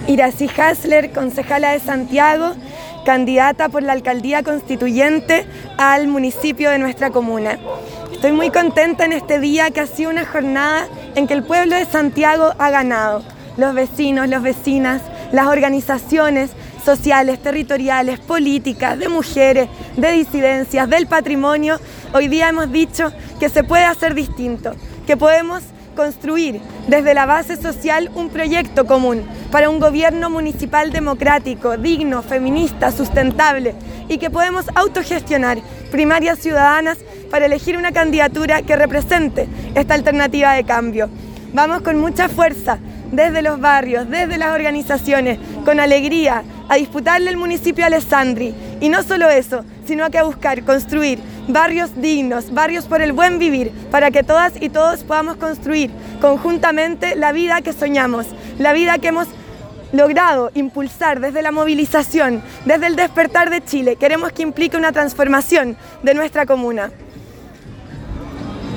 Iracy Hasler, concejala de Santiago, candidata por la alcaldía constituyente al municipio de nuestra comuna. Estoy muy contenta en este día, que ha sido una jornada en que el pueblo de Santiago ha ganado. Los vecinos, las vecinas, las organizaciones sociales, territoriales, políticas, de mujeres, de disidencias, del patrimonio, hoy día hemos dicho que se puede hacer distinto, que podemos construir desde la base social un proyecto común para un gobierno municipal democrático, digno, feminista, sustentable, y que podemos autogestionar primarias ciudadanas para elegir una candidatura que represente esta alternativa de cambio. Vamos con mucha fuerza desde los barrios, desde las organizaciones, con alegría, a disputarle el municipio a Alessandri. Y no solo eso, sino que a buscar construir barrios dignos, barrios por el buen vivir, para que todas y todos podamos construir conjuntamente la vida que soñamos, la vida que hemos logrado impulsar desde la movilización, desde el despertar de Chile. Queremos que implique una transformación de nuestra comuna.